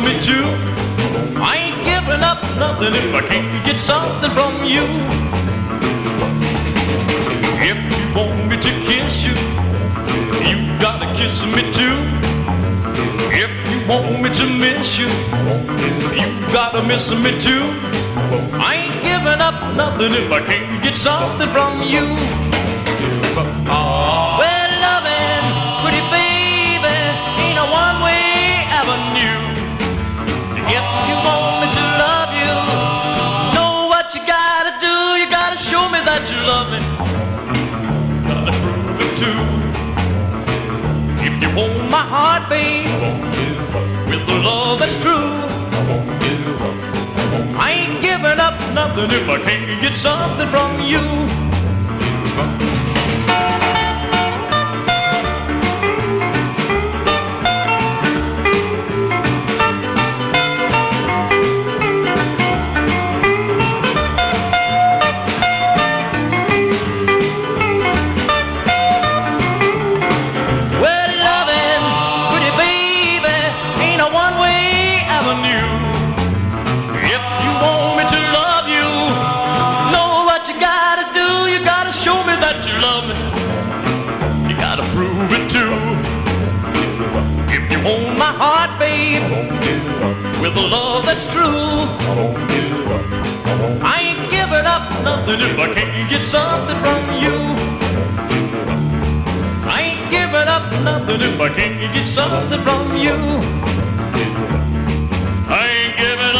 me too. I ain't giving up nothing if I can't get something from you. If you want me to kiss you, you gotta kiss me too. If you want me to miss you, you gotta miss me too. I ain't giving up nothing if I can't get something from you. Well, loving, pretty baby, ain't a one-way avenue. If you want me to love you, know what you gotta do. You gotta show me that you love me. Gotta prove it too. If you hold my heart, babe, with the love that's true, I ain't giving up nothing if I can't get something from you. Well, loving, pretty baby, ain't a one-way avenue. If you want me to love you, know what you gotta do. You gotta show me that you love me. You gotta prove it too. If you hold my heart, babe, with a love that's true, I ain't giving up nothing if I can't get something from you. I ain't giving up nothing if I can't get something from you. I ain't giving